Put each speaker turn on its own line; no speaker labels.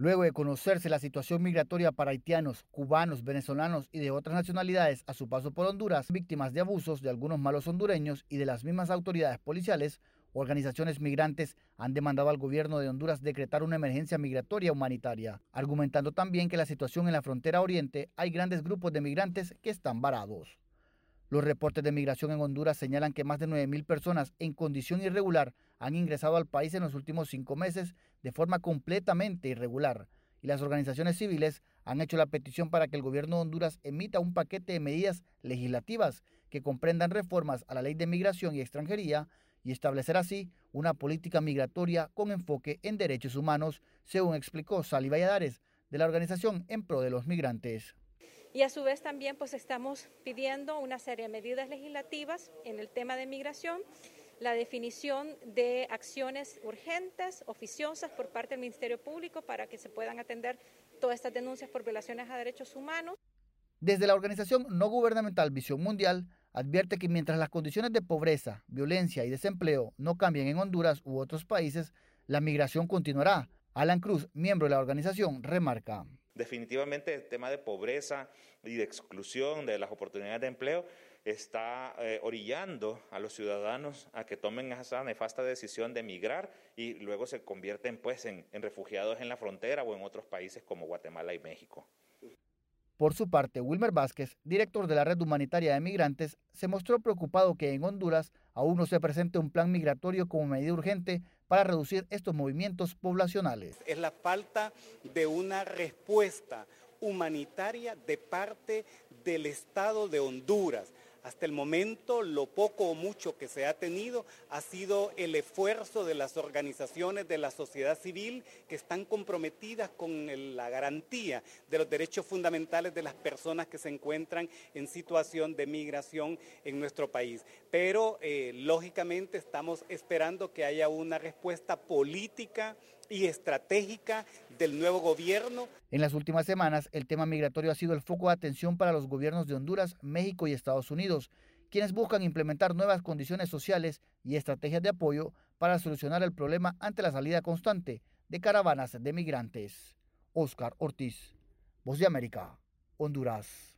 Luego de conocerse la situación migratoria para haitianos, cubanos, venezolanos y de otras nacionalidades a su paso por Honduras, víctimas de abusos de algunos malos hondureños y de las mismas autoridades policiales, organizaciones migrantes han demandado al gobierno de Honduras decretar una emergencia migratoria humanitaria, argumentando también que la situación en la frontera oriente hay grandes grupos de migrantes que están varados. Los reportes de migración en Honduras señalan que más de 9.000 personas en condición irregular han ingresado al país en los últimos 5 meses de forma completamente irregular, y las organizaciones civiles han hecho la petición para que el gobierno de Honduras emita un paquete de medidas legislativas que comprendan reformas a la ley de migración y extranjería y establecer así una política migratoria con enfoque en derechos humanos, según explicó Sally Valladares, de la Organización en Pro de los Migrantes.
Y a su vez también pues estamos pidiendo una serie de medidas legislativas en el tema de migración, la definición de acciones urgentes, oficiosas por parte del Ministerio Público para que se puedan atender todas estas denuncias por violaciones a derechos humanos.
Desde la organización no gubernamental Visión Mundial, advierte que mientras las condiciones de pobreza, violencia y desempleo no cambien en Honduras u otros países, la migración continuará. Alan Cruz, miembro de la organización, remarca.
Definitivamente el tema de pobreza y de exclusión de las oportunidades de empleo está orillando a los ciudadanos a que tomen esa nefasta decisión de emigrar y luego se convierten pues en refugiados en la frontera o en otros países como Guatemala y México.
Por su parte, Wilmer Vázquez, director de la Red Humanitaria de Migrantes, se mostró preocupado que en Honduras aún no se presente un plan migratorio como medida urgente para reducir estos movimientos poblacionales.
Es la falta de una respuesta humanitaria de parte del Estado de Honduras. Hasta el momento, lo poco o mucho que se ha tenido ha sido el esfuerzo de las organizaciones de la sociedad civil que están comprometidas con la garantía de los derechos fundamentales de las personas que se encuentran en situación de migración en nuestro país. Pero, lógicamente, estamos esperando que haya una respuesta política y estratégica del nuevo gobierno.
En las últimas semanas, el tema migratorio ha sido el foco de atención para los gobiernos de Honduras, México y Estados Unidos, quienes buscan implementar nuevas condiciones sociales y estrategias de apoyo para solucionar el problema ante la salida constante de caravanas de migrantes. Oscar Ortiz, Voz de América, Honduras.